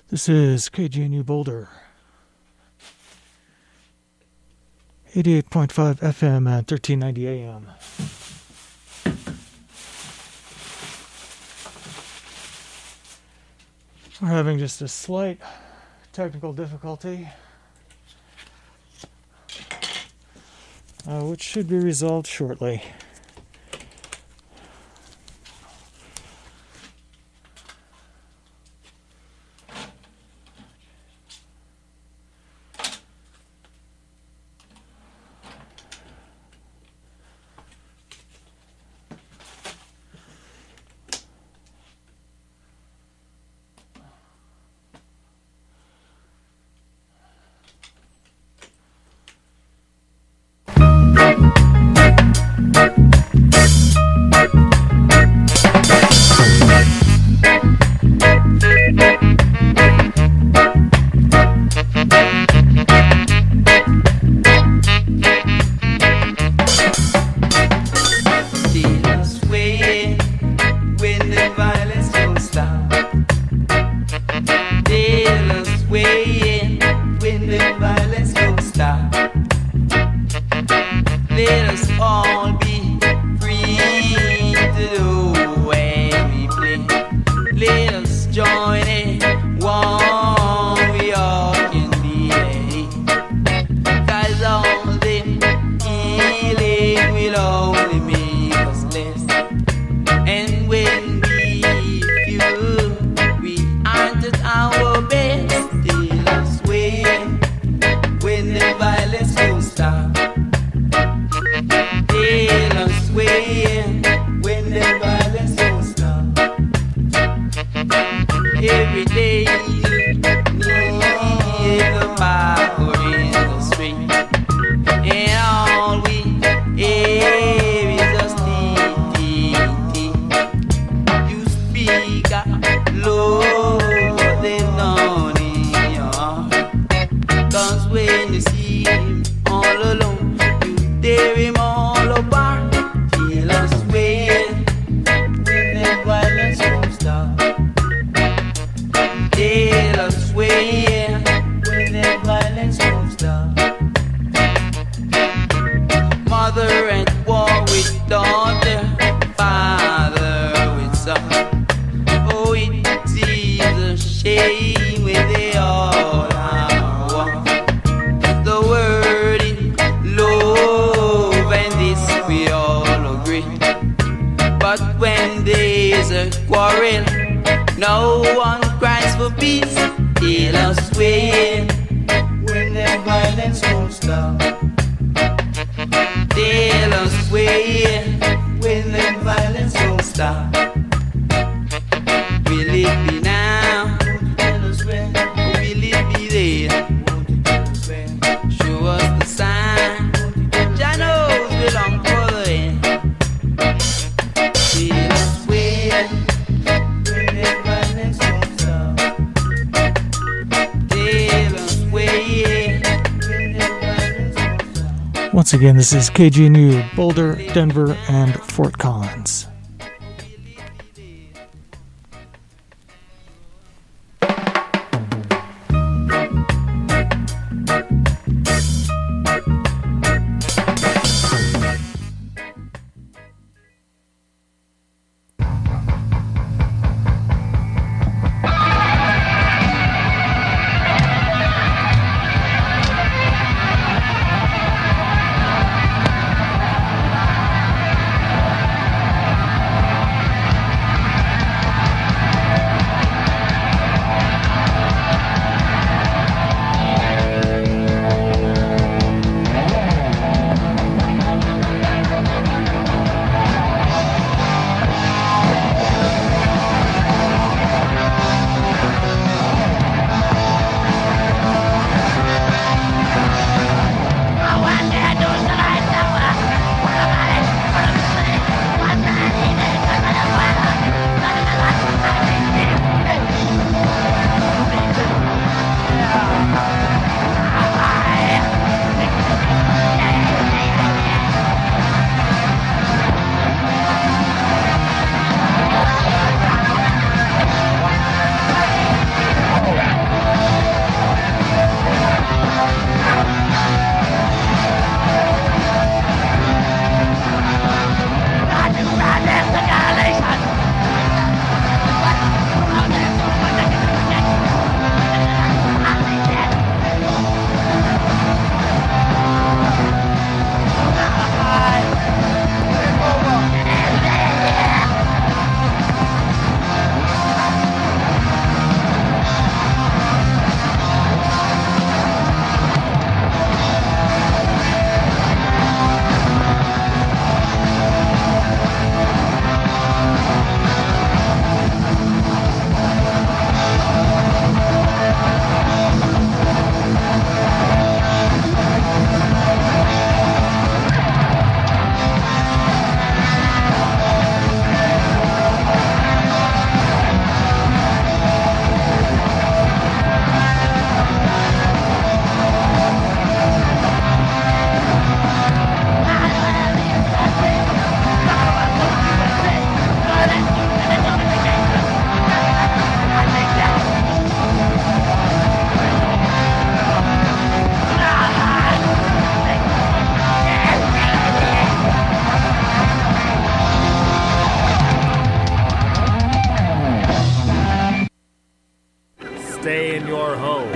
This is KGNU Boulder, 88.5 FM at 1390 AM. We're having just a slight technical difficulty, which should be resolved shortly. Once again, this is KGNU, Boulder, Denver, and Fort Collins. Stay in your home.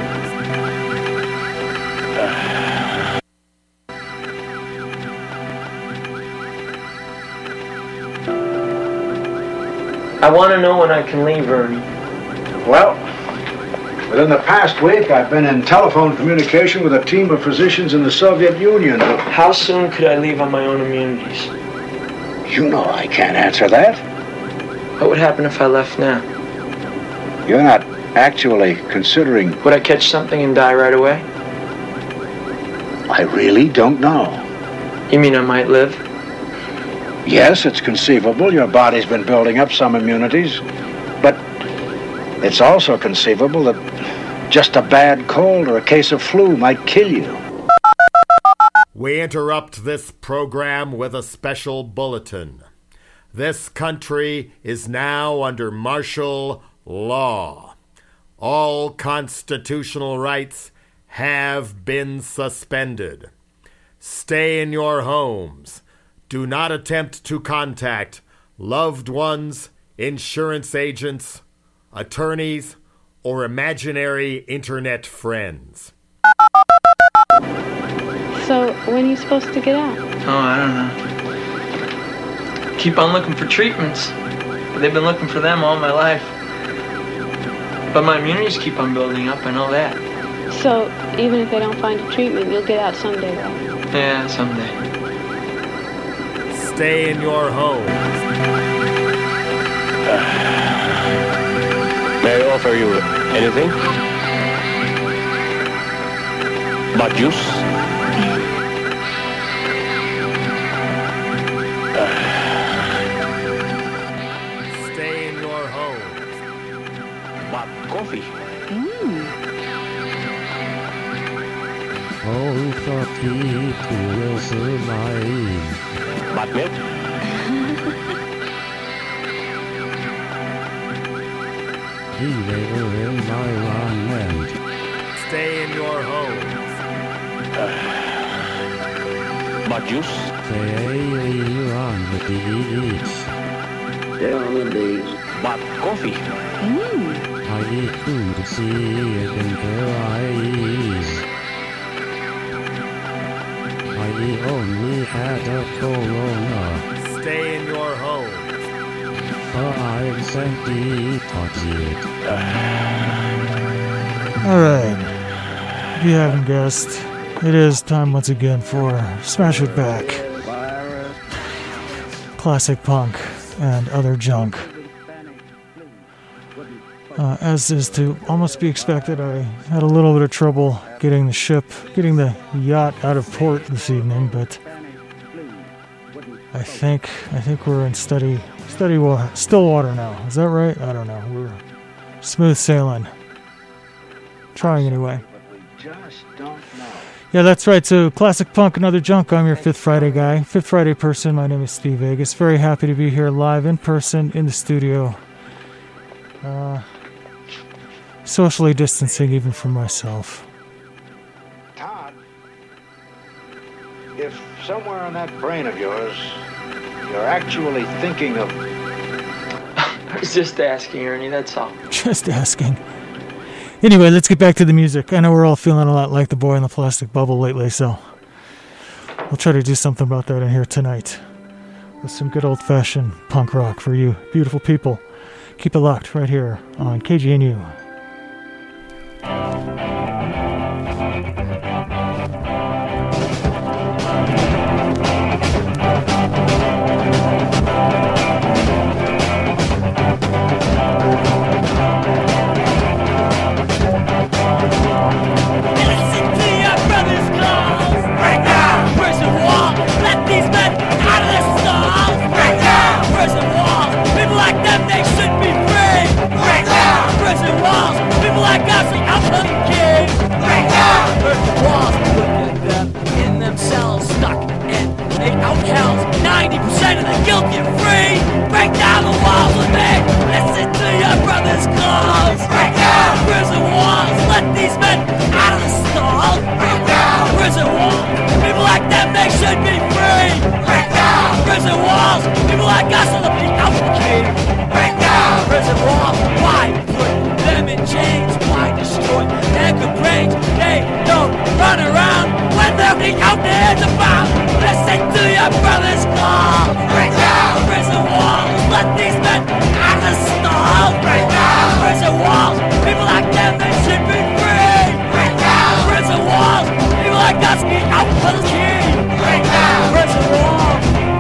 I want to know when I can leave, Ernie. Well, within the past week, I've been in telephone communication with a team of physicians in the Soviet Union. How soon could I leave on my own immunities? You know I can't answer that. What would happen if I left now? You're not actually considering... Would I catch something and die right away? I really don't know. You mean I might live? Yes, it's conceivable. Your body's been building up some immunities. But it's also conceivable that just a bad cold or a case of flu might kill you. We interrupt this program with a special bulletin. This country is now under martial law. All constitutional rights have been suspended. Stay in your homes. Do not attempt to contact loved ones, insurance agents, attorneys, or imaginary internet friends. So, when are you supposed to get out? Oh, I don't know. Keep on looking for treatments. They've been looking for them all my life. But my immunities keep on building up, I know that. So, even if they don't find a treatment, you'll get out someday, right? Yeah, someday. Stay in your home. May I offer you anything? But juice? Stay in your home. But coffee? But milk? Stay in your home. But juice? Stay on the beach. But coffee? I eat food to see it in their eyes. I only had a corona. Stay in your home. I'm senti touched. Alright. If you haven't guessed, it is time once again for Smash It Back. Classic punk and other junk. As is to almost be expected, I had a little bit of trouble getting the yacht out of port this evening, but I think we're in still water now. Is that right? I don't know. We're smooth sailing. Trying anyway. Yeah, that's right. So, classic punk and other junk. I'm your Fifth Friday guy, Fifth Friday person. My name is Steve Vegas. Very happy to be here live in person in the studio. Socially distancing even from myself. Todd, if somewhere in that brain of yours, you're actually thinking of... I was just asking, Ernie, that's all. Just asking. Anyway, let's get back to the music. I know we're all feeling a lot like the boy in the plastic bubble lately, so we'll try to do something about that in here tonight with some good old-fashioned punk rock for you beautiful people. Keep it locked right here on KGNU. Prison walls, people like us, I'm the king. Break down! Prison walls, turn around when they're looking out there the bound. Listen to your brother's call. Break down prison walls. Let these men out of the stall. Break down prison walls. People like them, they should be free. Break down prison walls. People like us get out for the key. Break down prison walls.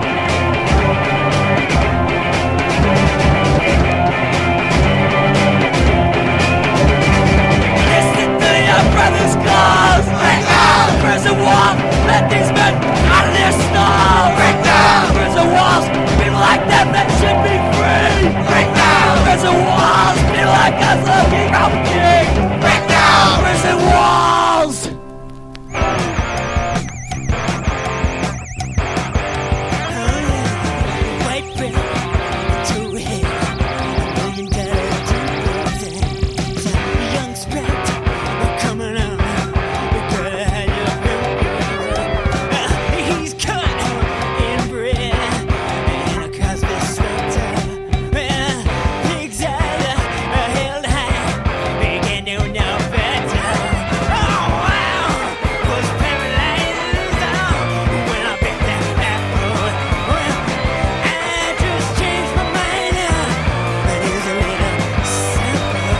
Listen to your brother's calls. Break down prison walls. Let these men out of their stall. Break down prison walls. People like them, they should be free. Break down prison walls. People like us looking out for king. Break down prison walls. White bread to hell, $1 million to young sprout, we're coming out. We're gonna have your he's cut in bread and across the sweater. Pigs held high, they can't do no better. Oh wow, was paralyzed when I bit that apple. I just changed my mind. It is a little simple.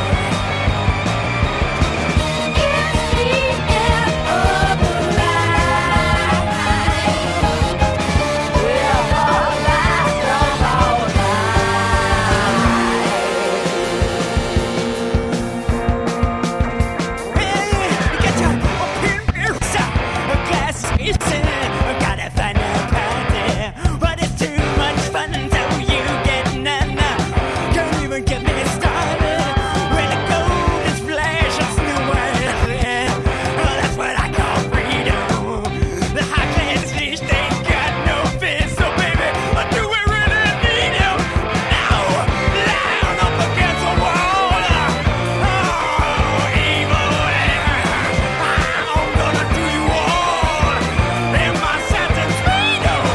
Gotta find a party, but it's too much fun until you get none. Can't even get me started when the gold is flashing new white. That's what I call freedom. The high class fish, they got no fish, so baby, do we really need them? Now, down up against the wall. Oh, evil. I'm gonna do you all in my sentence. Freedom.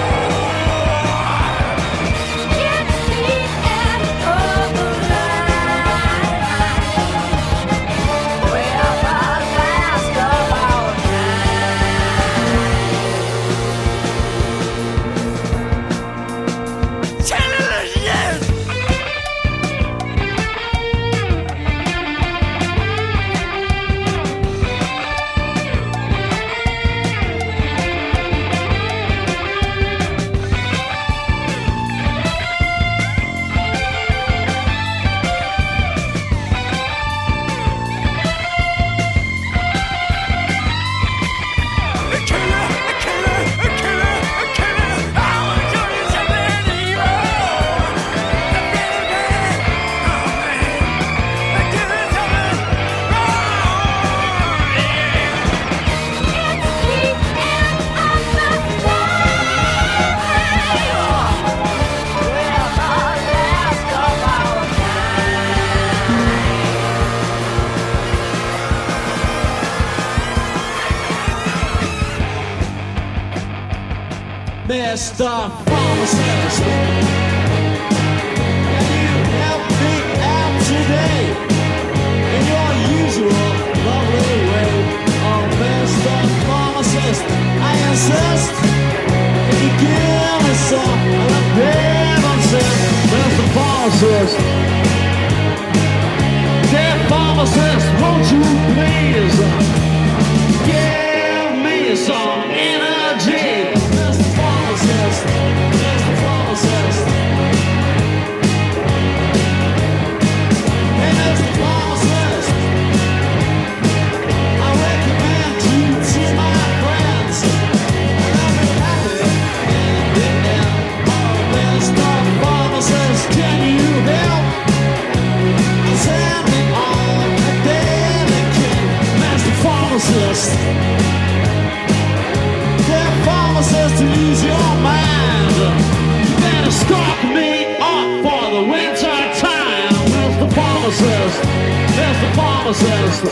Television. Mr. Pharmacist, can you help me out today in your usual lovely way? Oh, Mr. Pharmacist, I insist, can you give me some of the Pepsi? Mr. Pharmacist, dear pharmacist, won't you please give me some energy? Mr. Pharmacist, Mr. Pharmacist. Hey, Mr. Pharmacist, I recommend you to my friends, and I'll be happy in the end. Oh, Mr. Pharmacist, can you help? Send me on a daily kick, Mr. Pharmacist. Dear pharmacist, to lose your mind, you better stock me up for the winter time, Mr. Pharmacist, Mr. Pharmacist.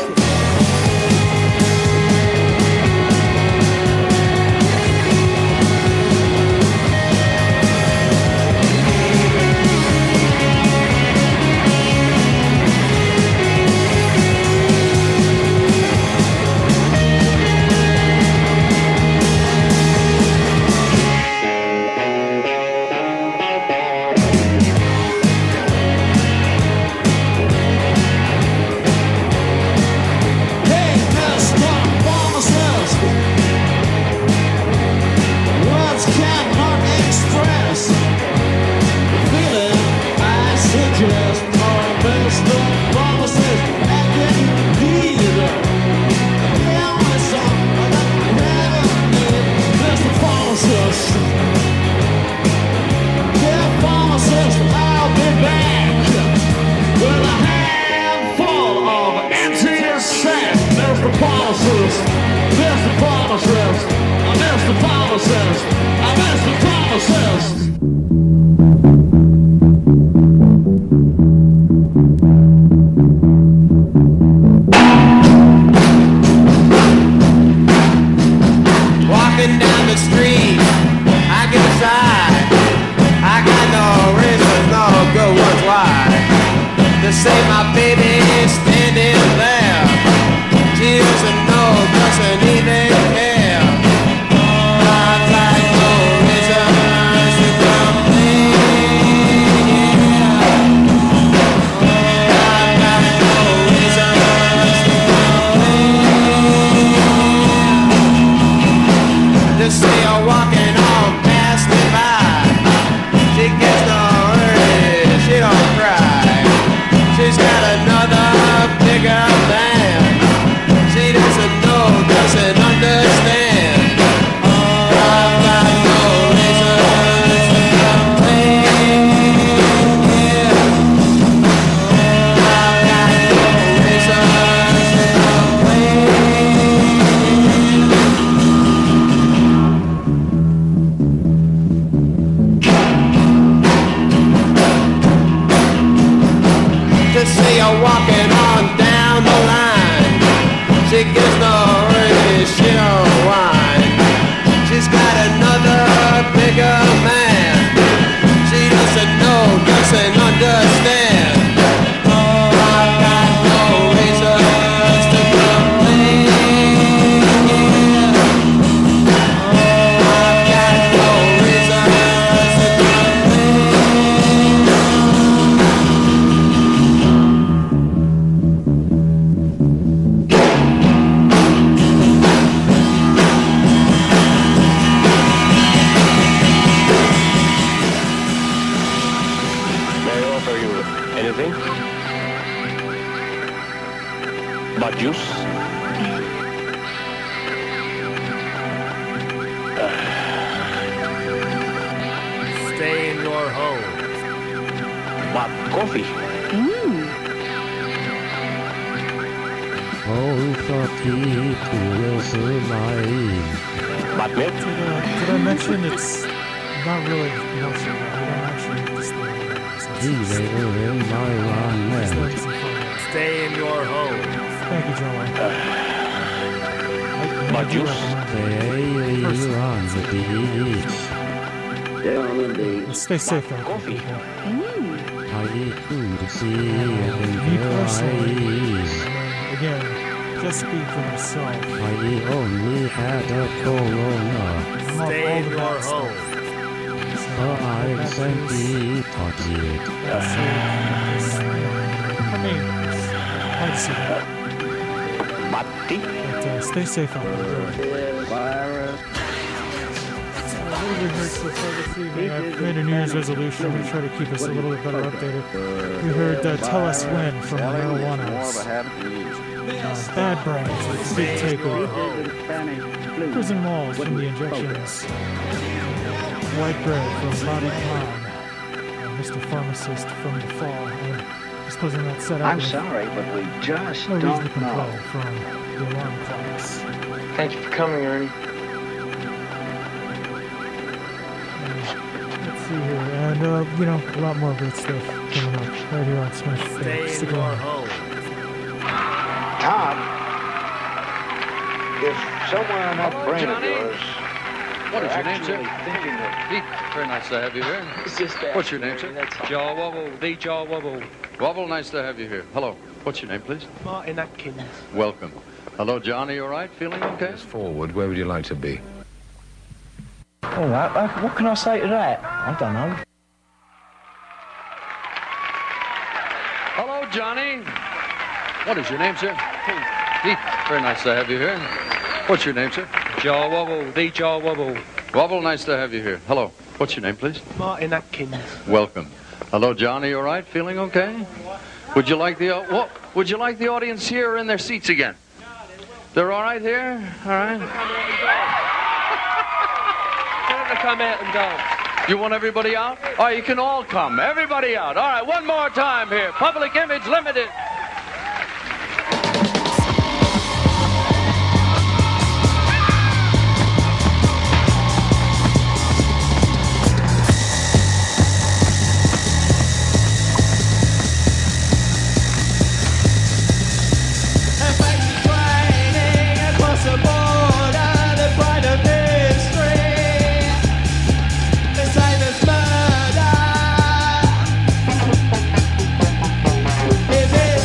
Bajus. Stay in your home. But coffee. Hold for people will survive. But milk. Did I mention it's not really no sugar? We don't actually just Elevator environment. Stay in your home. Thank you, Joey. I do Bajus. recommend Stay on the beach. it. Stay safe though. Coffee. I eat food, see, Me and personally, eyes. again, just speak for myself. I only had a corona. I'm off Stay all in the your bad home. stuff. So I simply touched I mean, I'd see that. Matti. But stay safe out there. What have we heard so far this evening? I've made a New Year's resolution. I'm going to try to keep us a little bit better updated. We heard Tell Us When from the Marijuana House. Bad Brains, Big Takeover. Prison Walls from the Injections. White Bread from Bobby Kahn. Mr. Pharmacist from The Fall. And just closing that set out I'm with sorry, but we just No Reason to don't Complain know. from The Alarm Clocks. Thank you for coming, Ernie. Let's see here, and a lot more great stuff coming up right here on Smash. Stay in Stick your around. home. Tom, if somewhere in that brain of yours, What is your name, sir? actually thinking of Pete. Very nice to have you here. It's just that. What's your name, sir? That's Jaw Wobble, the Jaw Wobble. Wobble, nice to have you here. Hello. What's your name, please? Martin Atkins. Welcome. Hello, Johnny. You all right? Feeling okay? Forward, where would you like to be? All right, what can I say to that? I don't know. Hello, Johnny. What is your name, sir? Pete. Pete. Very nice to have you here. What's your name, sir? Jaw Wobble, the Jaw Wobble. Wobble, nice to have you here. Hello. What's your name, please? Martin Atkins. Welcome. Hello, Johnny. You all right? Feeling okay? Would you like the Would you like the audience here in their seats again? They're all right here. All right. Tell them to come out and dance. You want everybody out? All right, you can all come. Everybody out. All right, one more time here. Public Image Limited. Is it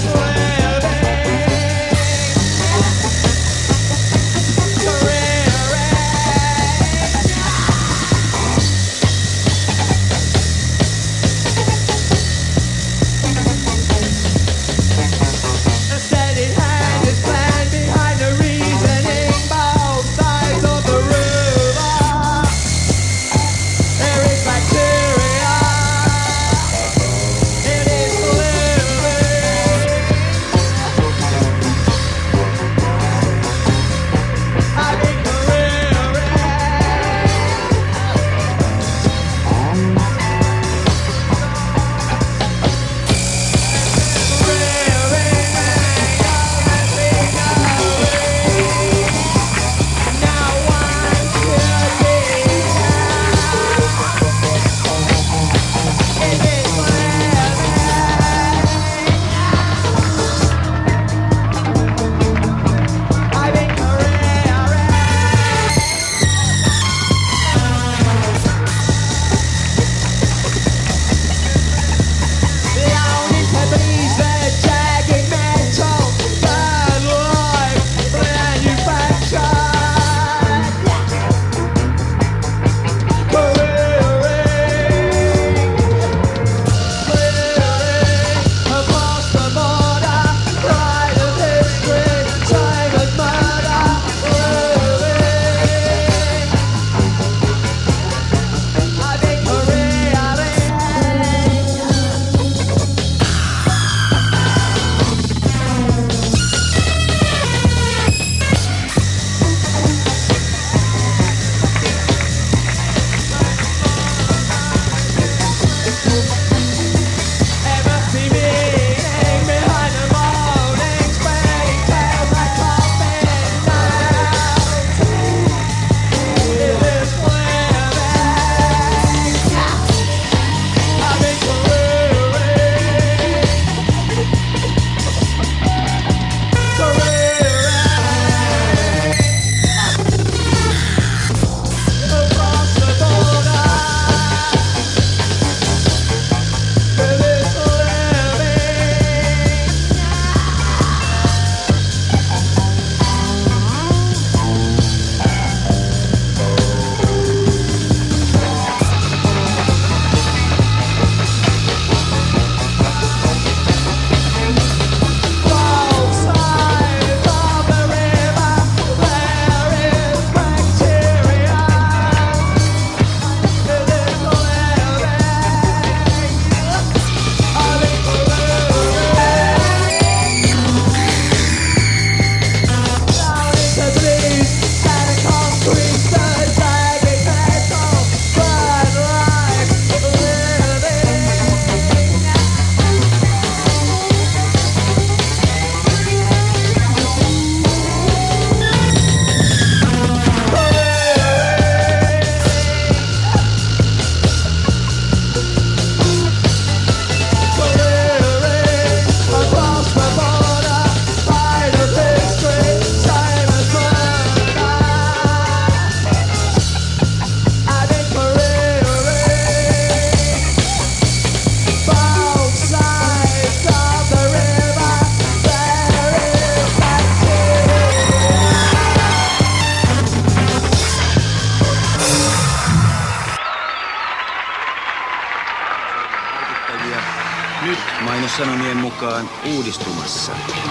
Iltasanomien mukaan uudistumassa.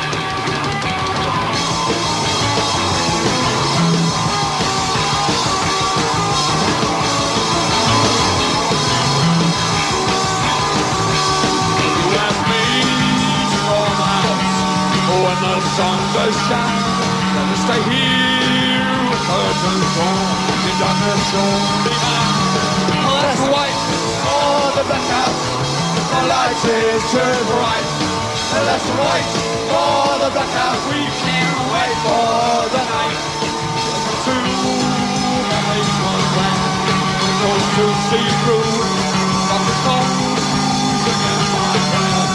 When the sun goes down, let us stay here with curtains drawn, in darkness only man. Let's wait for the blackout, the light is too bright. Let's wait for the blackout, we can't wait for the night. To the basement land, goes to see through, but the phones against my friend.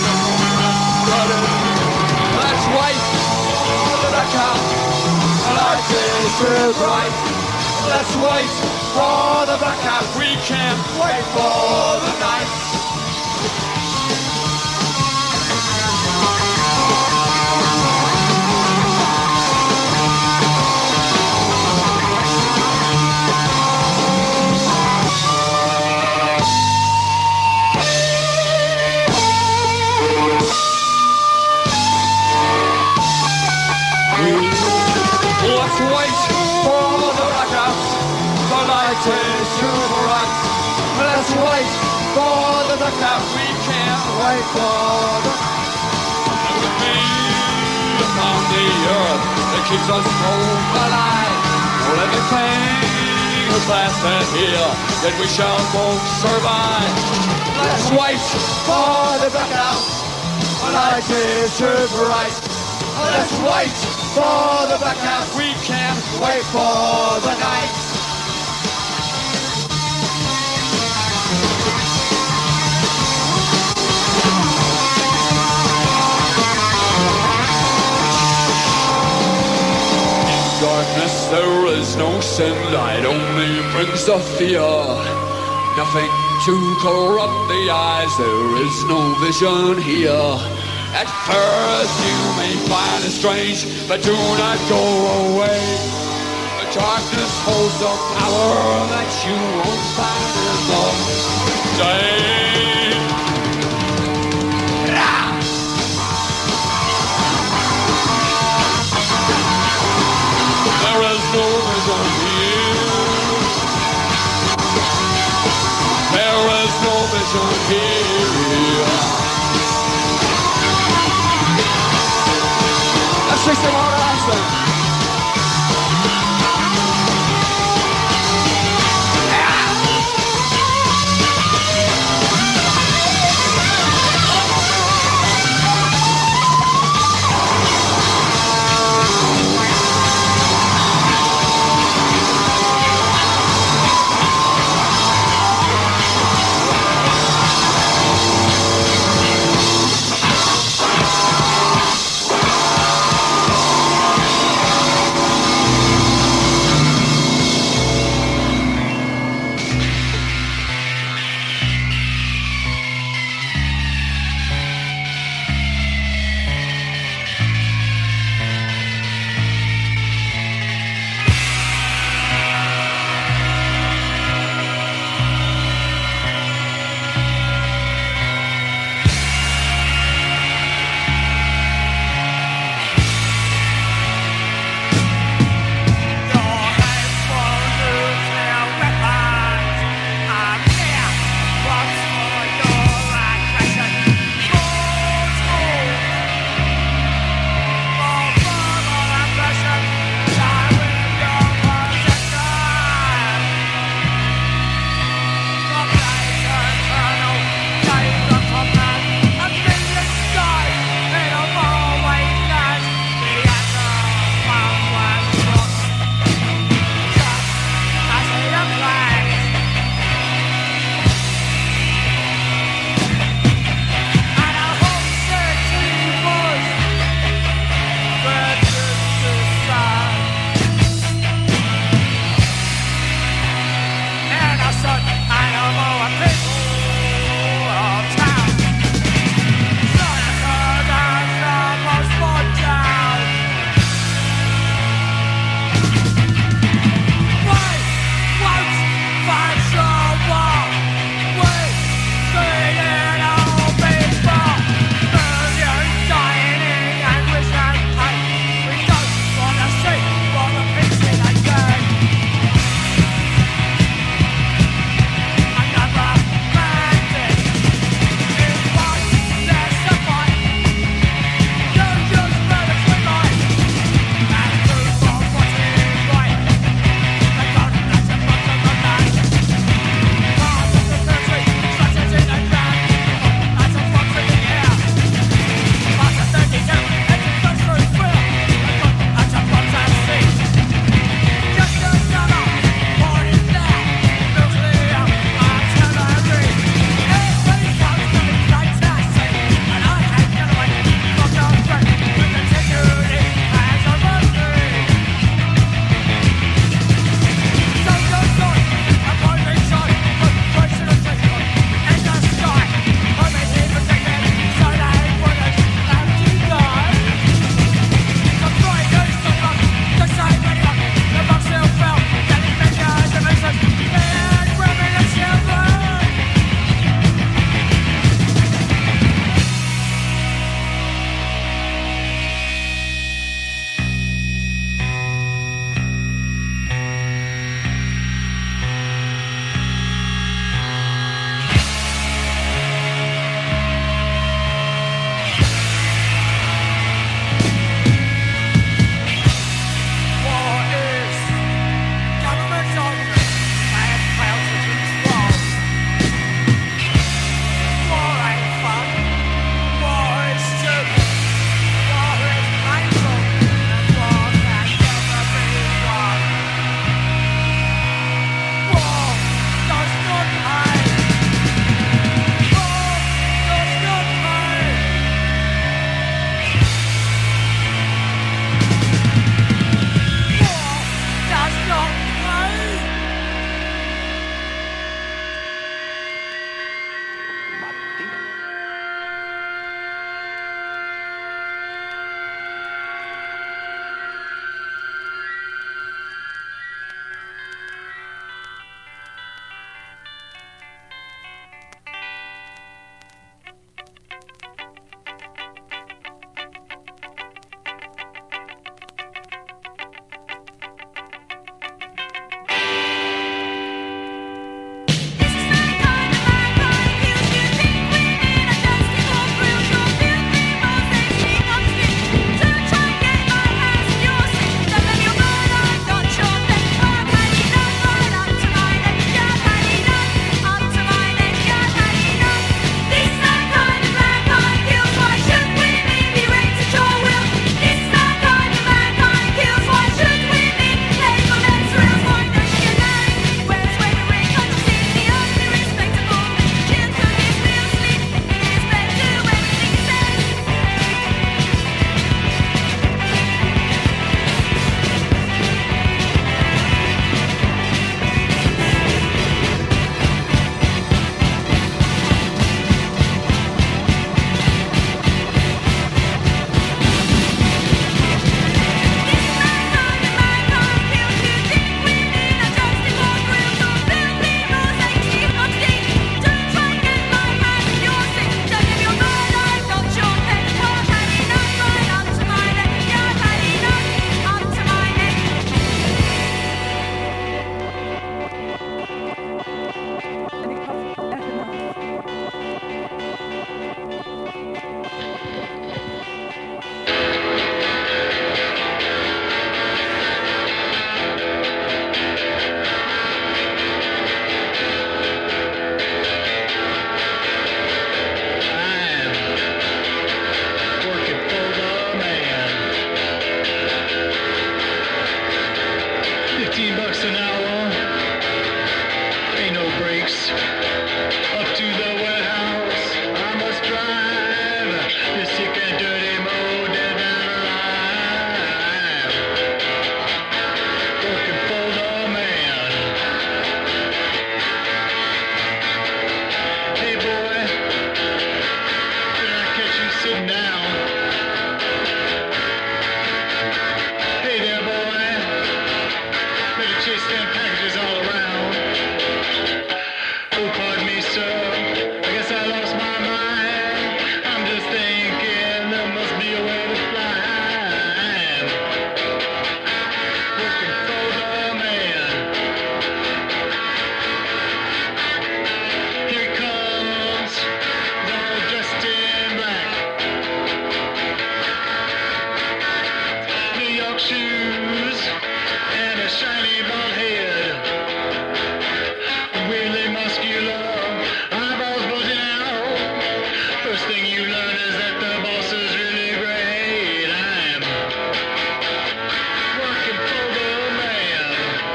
Let's wait for the blackout, the light is too bright. Let's wait for the blackout, we can't wait for the night. Let's wait for the blackout, the light is too bright. Let's wait for the blackout, we can't wait for the upon the earth that keeps us both alive. Well, everything is lasting here, yet we shall both survive. Let's wait for the blackout, the light is too bright. Let's wait for the blackout, we can't wait for the night. In darkness there is no sunlight, only brings the fear. Nothing to corrupt the eyes, there is no vision here. At first you may find it strange, but do not go away. The darkness holds the power that you won't find in the day. There is no vision here. There is no vision here. Let's see some more action. shoes and a shiny bald head. Weirdly muscular, eyeballs bulging out. First thing you learn is that the boss is really great. I'm working for the man.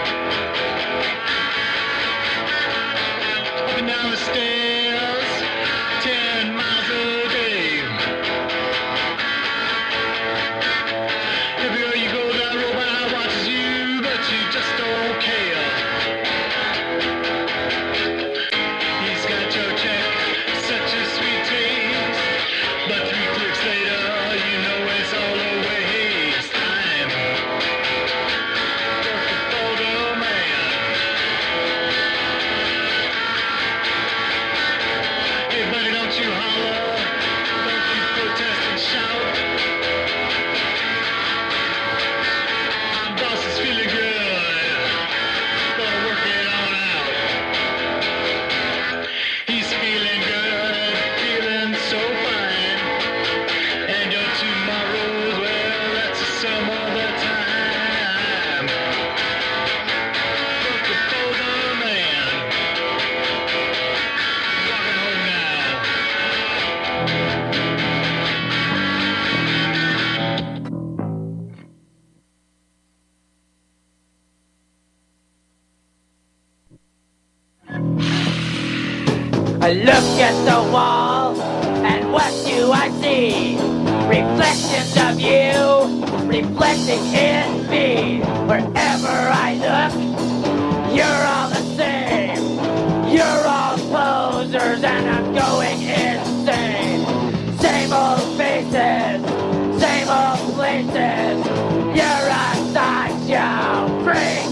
Up and down the stairs, 10 miles a day. Everywhere you go, that robot watches you, but you just don't care. He's got your check, such a sweet taste, but 3 clicks later, you know it's all a waste. I'm working for the man. Hey buddy, don't you holler, don't you protest and shout. My boss is feeling good, gonna work it on out. He's feeling good, feeling so fine. And your tomorrows, well, that's some other time. Working for the man. Walking home now. I look at the wall, and what do I see? Reflections of you, reflecting in me. Wherever I look, you're all the same. You're all posers, and I'm going insane. Same old faces, same old places. You're a sideshow freak.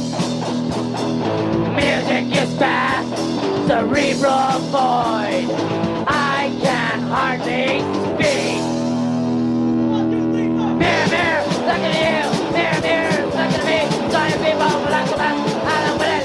Music is fast, cerebral void. I can hardly speak. Mirror, mirror, look at you. Mirror, mirror, look at me. Sorry, people, but I'm the best. I don't want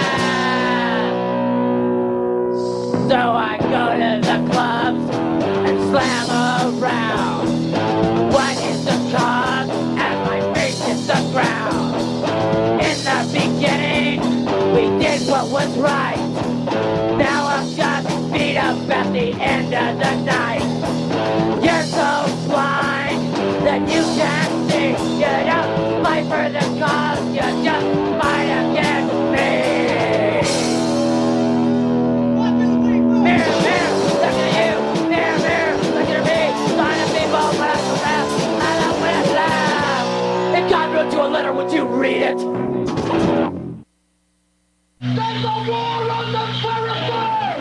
to lie. So I go to the clubs and slam around. What is the cause? And my face is the ground. In the beginning, we did what was right. Now I'm just beat up at the end of the night. You're so blind that you can't see. You don't fight for the cause, you just fight against me. Mirror, mirror, look at you. Mirror, mirror, look at me. Trying to people, but I'm so fast. I don't want to laugh. If God wrote you a letter, would you read it? There's a war on the territory!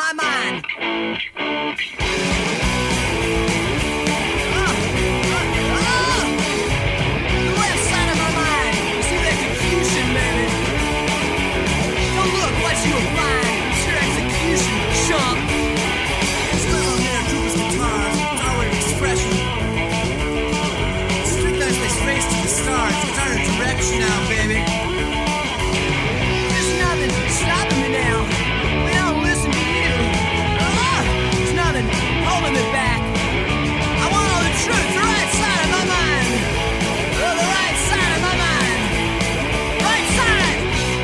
my mind. The left side of my mind. See that confusion, baby. Don't look what you will find. It's your execution, chump. Still on there, Cooper's guitars, power of expression. Strict as they race to the stars. Guitar in direction now, baby. There's nothing stopping me now. They don't listen to you. There's nothing holding me back. I want all the truth, the right side of my mind. The right side of my mind. Right side!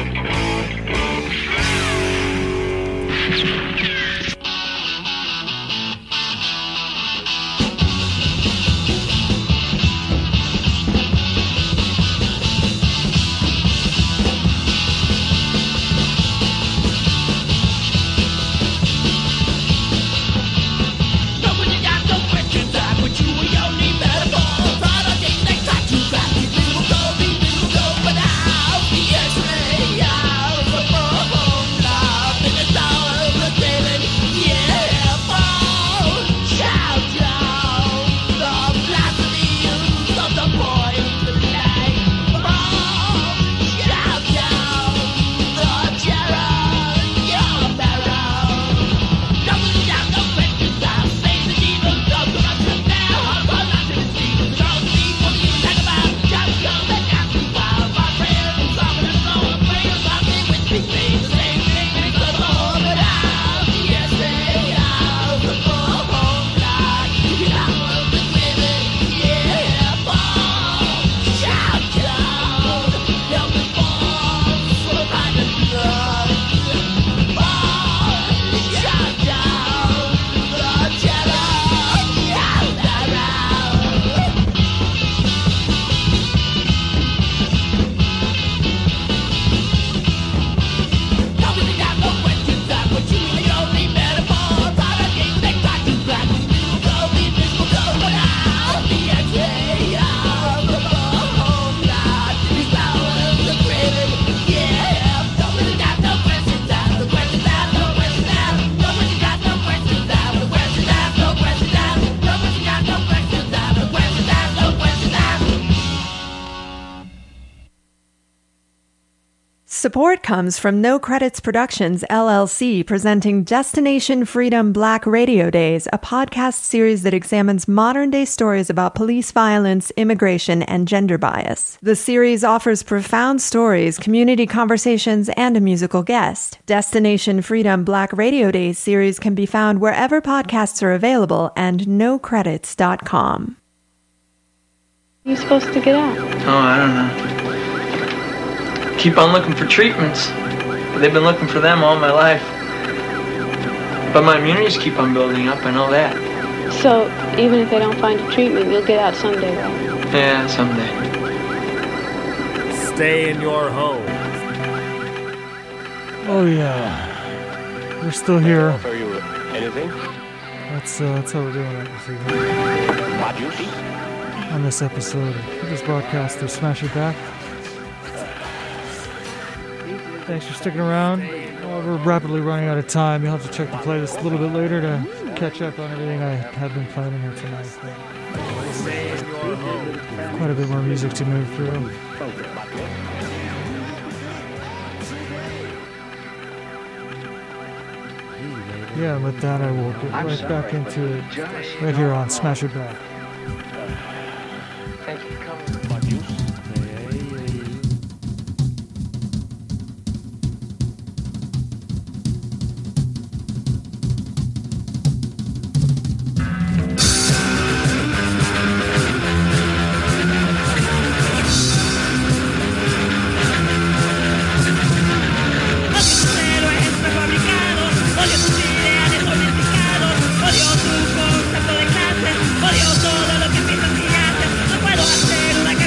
Nobody got no questions asked, but you were only metaphors. All the things they try to grab me, we will go without the X-ray of the phone. Love in the soul of the feeling, yeah, fall. Shout down the blasphemy of the point of light. Fall. Shout down the terror, your barrel. Nobody got no questions asked. Say the demons don't come out to now. I'm going out to the streets. Don't see what you talk about. Just come and ask me why. My friends, I'm gonna go and pray or something with me. Say the same thing because I'm all without the essay of the phone line. Out of the women, yeah, fall. Shout down, help me fall. For my blood. Fall. Shout down, the terror, your barrel. Nobody got no questions asked, but you the only metaphor. All the things they try to grab me, we will go without the X-ray of the phone line. These powers are created, yeah. Nobody got no questions asked, the questions asked, no questions asked. Nobody got no questions asked, the questions asked, no questions asked. Nobody got no questions asked, the questions asked, no questions asked. Support comes from No Credits Productions, LLC, presenting Destination Freedom Black Radio Days, a podcast series that examines modern-day stories about police violence, immigration, and gender bias. The series offers profound stories, community conversations, and a musical guest. Destination Freedom Black Radio Days series can be found wherever podcasts are available and nocredits.com. You're supposed to get out. Oh, I don't know. Keep on looking for treatments. But they've been looking for them all my life. But my immunities keep on building up, I know that. So, even if they don't find a treatment, you'll get out someday, right? Yeah, someday. Stay in your home. Oh yeah, we're still here. Offer you anything? That's how we're doing it this evening. What you see? On this episode of this broadcast of Smash It Back. Thanks for sticking around. We're rapidly running out of time. You'll have to check the playlist a little bit later to catch up on everything I have been playing here tonight. Stay in your home. Quite a bit more music to move through. Yeah, and with that I will get right back into it right here on Smash It Back. Thank you for coming. What you see? Odio tu concepto de clase, odio todo lo que piensas y haces. No puedo hacer una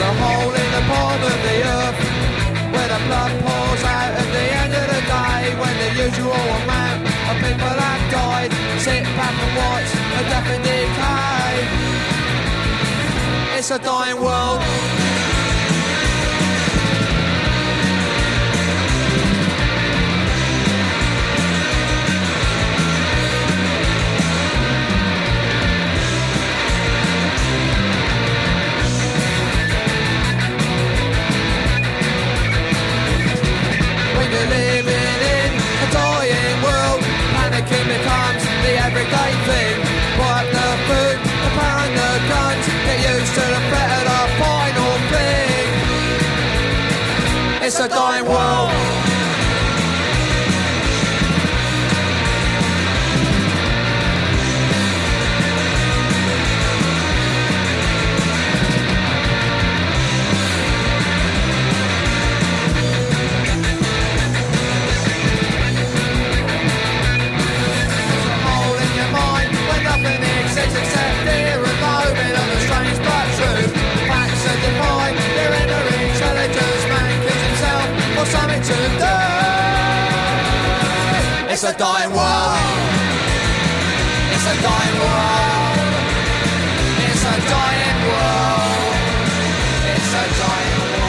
a hole in the bottom of the earth where the blood pours out at the end of the day, when the usual amount of people have died. Sit back and watch a death and decay. It's a dying world. Living in a dying world, panicking becomes the everyday thing. Buy up the food, the power and the guns, get used to the threat of the final thing. It's a dying world. Except fear and loathing of the strange but true. Facts are defined, their inner intelligence. Man kills himself for something to do. It's a dying world. It's a dying world. It's a dying world. It's a dying world.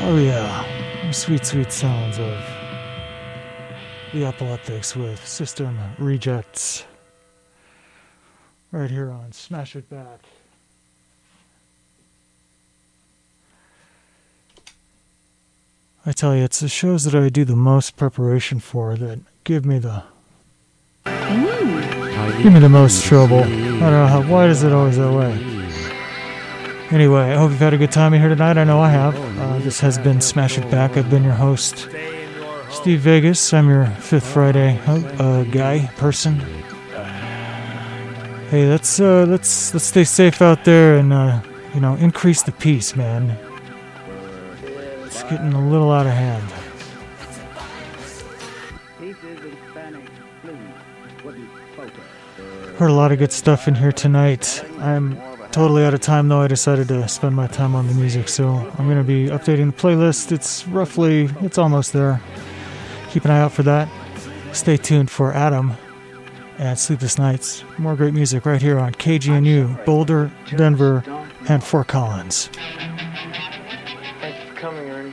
Oh yeah, the sweet, sweet sounds of the Epileptics with System Rejects. Right here on Smash It Back. I tell you, it's the shows that I do the most preparation for that give me the most trouble. I don't know how. Why is it always that way? Anyway, I hope you've had a good time here tonight. I know I have. This has been Smash It Back. I've been your host, Steve Vegas. I'm your Fifth Friday person. Hey, let's stay safe out there and increase the peace, man. It's getting a little out of hand. Heard a lot of good stuff in here tonight. I'm totally out of time though. I decided to spend my time on the music, so I'm going to be updating the playlist. It's almost there. Keep an eye out for that. Stay tuned for Adam and Sleepless Nights. More great music right here on KGNU, Boulder, Denver, and Fort Collins. Thanks for coming, Ernie.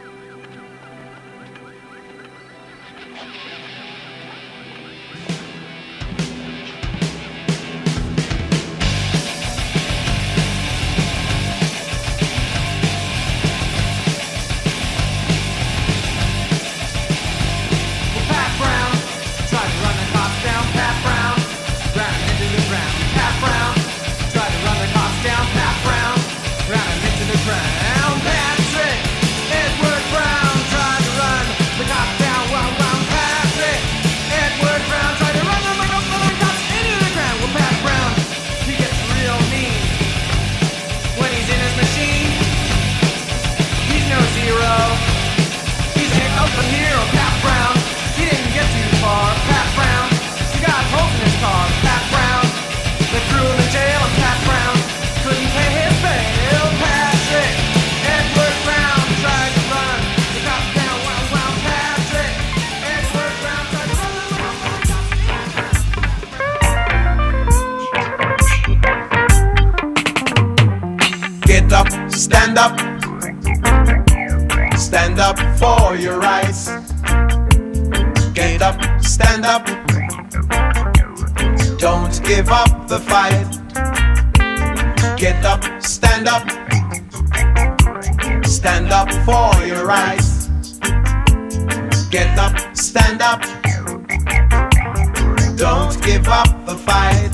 Stand up, stand up for your rights. Get up, stand up, don't give up the fight. Get up, stand up for your rights. Get up, stand up, don't give up the fight.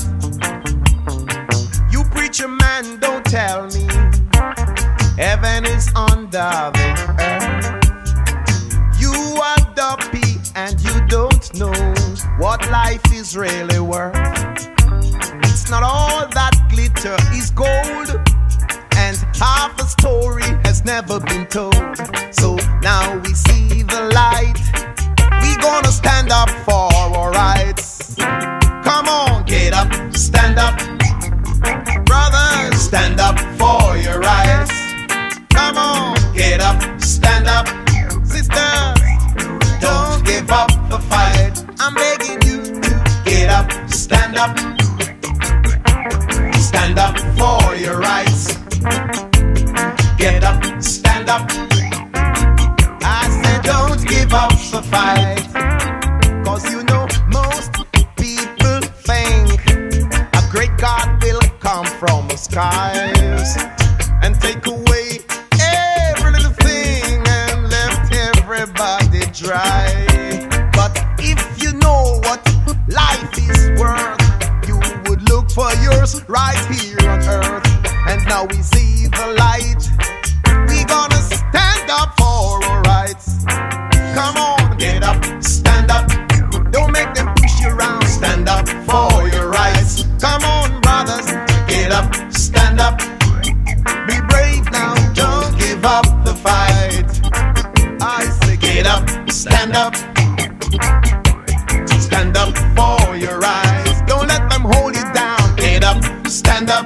You preacher man, don't tell me heaven is under the earth. You are dumpy and you don't know what life is really worth. It's not all that glitter is gold, and half a story has never been told. So now we see the light. We gonna stand up for our rights. Come on, get up, stand up. Brothers, stand up for your rights. Come on, get up, stand up. Sisters, don't give up the fight. I'm begging you to get up, stand up. Stand up for your rights. Get up, stand up. I said don't give up the fight. Cause you know most people think a great God will come from the skies and take away every little thing and left everybody dry. But if you know what life is worth, you would look for yours right here on earth. And now we see the light. We gonna stand up for our rights. Come on, get up, stand up. Don't make them push you around. Stand up for your rights. Come on, brothers, get up, stand up. Be brave now, don't give up the fight. I say get up, stand up. Stand up for your rights. Don't let them hold you down. Get up, stand up.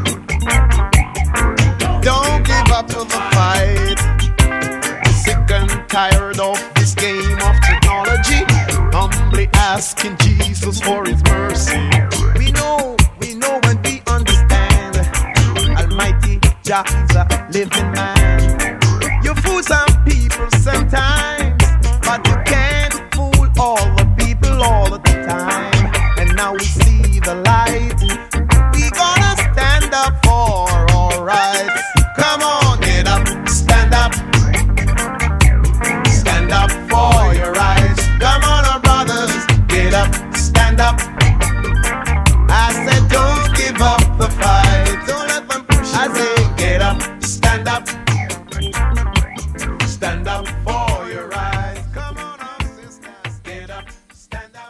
Don't give up to the fight. Sick and tired of this game of technology. Humbly asking Jesus for his mercy. We know and we understand. Almighty Jah is a living man. You fool some people sometimes, but you can't fool all the people all the time. And now we see the light. We gonna stand up for our rights. Come on, get up, stand up. Stand up for your rights. Come on, our brothers, get up, stand up. I said don't give up the fight. Don't let them push you. I said get up, stand up. Stand up for your rights. Come on, our sisters, get up, stand up.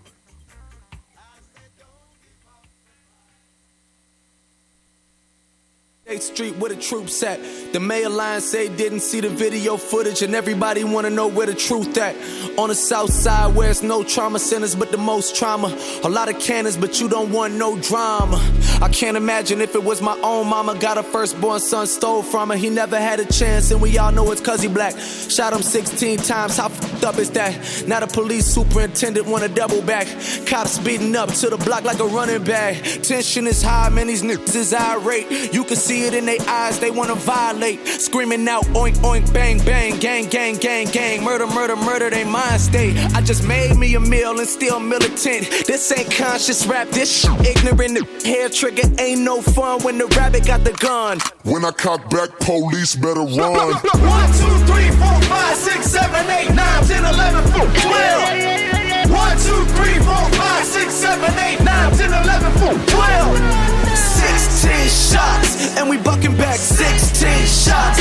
8th Street where the troops at. The mayor line say didn't see the video footage, and everybody wanna know where the truth at. On the south side where it's no trauma centers but the most trauma. A lot of cannons but you don't want no drama. I can't imagine if it was my own mama got her firstborn son stole from her. He never had a chance and we all know it's cause he black. Shot him 16 times, how f***ed up is that? Now the police superintendent wanna double back. Cops speeding up to the block like a running back. Tension is high, man, these niggas is irate. You can see it in their eyes, they wanna violate. Screaming out oink oink bang bang, gang gang gang gang. Murder murder murder, they mind state. I just made me a meal and still militant. This ain't conscious rap, this shit ignorant. The hair trigger ain't no fun when the rabbit got the gun. When I cock back, police better run. 1, 2, 3, 4, 5, 6, 7, 8, 9, 10, 11, 12. 1, 2, 3, 4, 5, 6, 7, 8, 9, 10, 11, 12. 16 shots, and we bucking back 16 shots.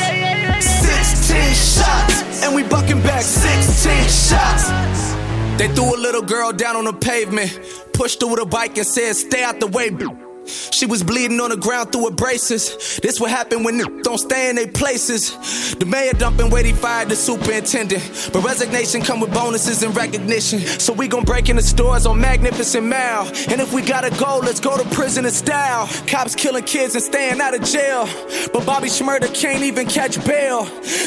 16 shots, and we bucking back 16 shots. They threw a little girl down on the pavement, pushed her with a bike and said, stay out the way, bitch. She was bleeding on the ground through her braces. This what happen when niggas don't stay in their places. The mayor dumping weight, he fired the superintendent. But resignation come with bonuses and recognition. So we gon' break into stores on Magnificent Mile. And if we gotta go, let's go to prison in style. Cops killing kids and staying out of jail. But Bobby Shmurda can't even catch bail.